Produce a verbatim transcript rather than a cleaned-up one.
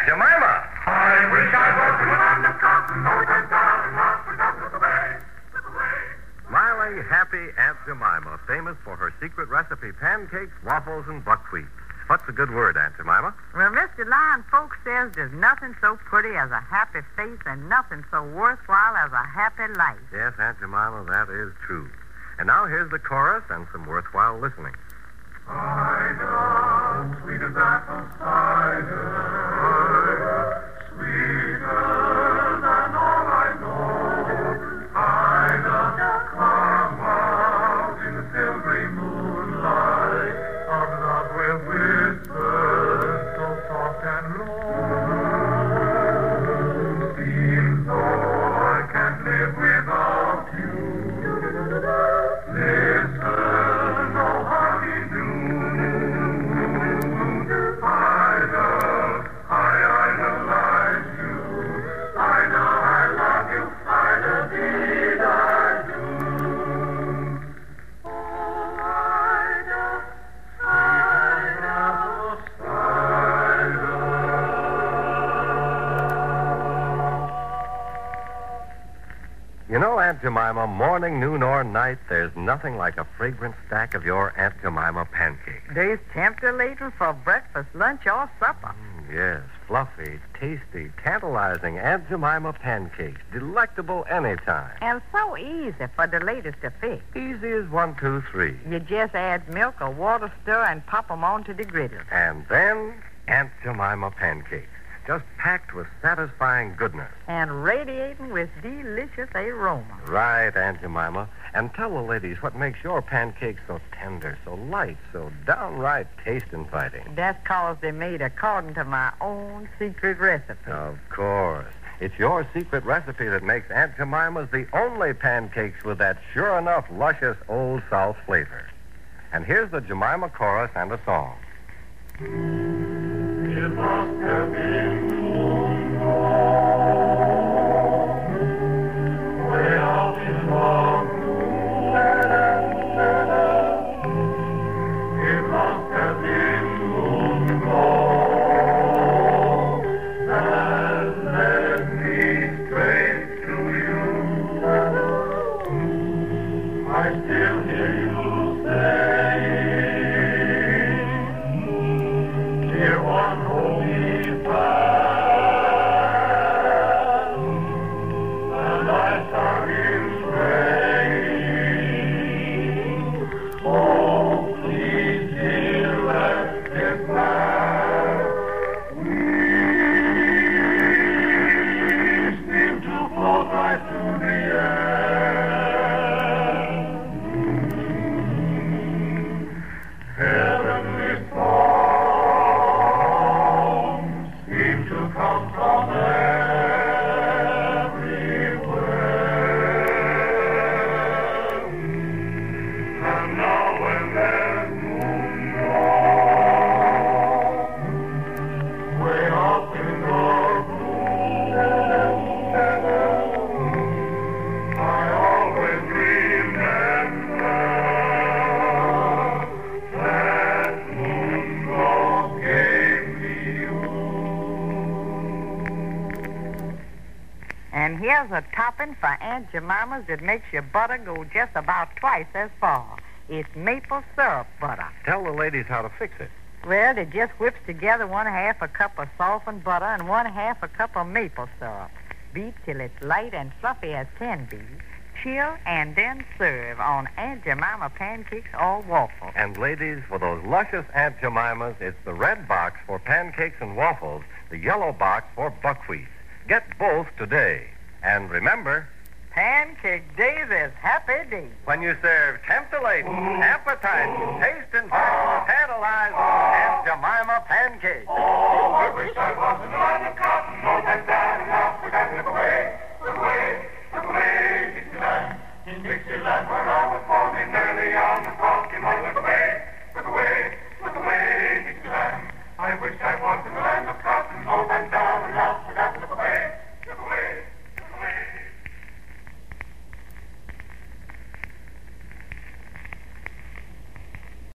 Jemima! I wish I was on the cotton, no, the darling, not forgotten the way, the way. Smiley, happy Aunt Jemima, famous for her secret recipe pancakes, waffles, and buckwheat. What's a good word, Aunt Jemima? Well, Mister Lion, folks says there's nothing so pretty as a happy face and nothing so worthwhile as a happy life. Yes, Aunt Jemima, that is true. And now here's the chorus and some worthwhile listening. Cider, sweet as apple cider, sweeter than all I know. Cider, come out in the silvery moonlight, of love will whisper so soft and low. Seems though I can't live without you. Listen, oh honey, do. You know, Aunt Jemima, morning, noon, or night, there's nothing like a fragrant stack of your Aunt Jemima pancakes. They's tempter-laden for breakfast, lunch, or supper. Mm, yes, fluffy, tasty, tantalizing Aunt Jemima pancakes. Delectable anytime. And so easy for the ladies to fix. Easy as one, two, three. You just add milk or water stir and pop 'em onto the griddle. And then Aunt Jemima pancakes. Just packed with satisfying goodness. And radiating with delicious aroma. Right, Aunt Jemima. And tell the ladies what makes your pancakes so tender, so light, so downright taste-inviting. That's 'cause they're made according to my own secret recipe. Of course. It's your secret recipe that makes Aunt Jemima's the only pancakes with that sure enough luscious Old South flavor. And here's the Jemima chorus and a song. It must have been moonlight, way out in the blue. It must have been moonlight that led me straight to you. I still hear you say, dear one, hold me fast, and I start in rain. Oh, please, dear, let it last. We seem to float right through the air. Heavenly songs seem to come from everywhere. And now when there's moonlight, way up in the blue, I always remember that moonlight gave me you. And here's a topping for Aunt Jemima's that makes your butter go just about twice as far. It's maple syrup butter. Tell the ladies how to fix it. Well, it just whips together one half a cup of softened butter and one half a cup of maple syrup. Beat till it's light and fluffy as can be. Chill and then serve on Aunt Jemima pancakes or waffles. And ladies, for those luscious Aunt Jemimas, it's the red box for pancakes and waffles, the yellow box for buckwheat. Get both today. And remember, Pancake days is happy days. when you serve tempter-laden, appetizing, taste-inviting, tantalizing Aunt Jemima pancakes. Oh, I wish I wasn't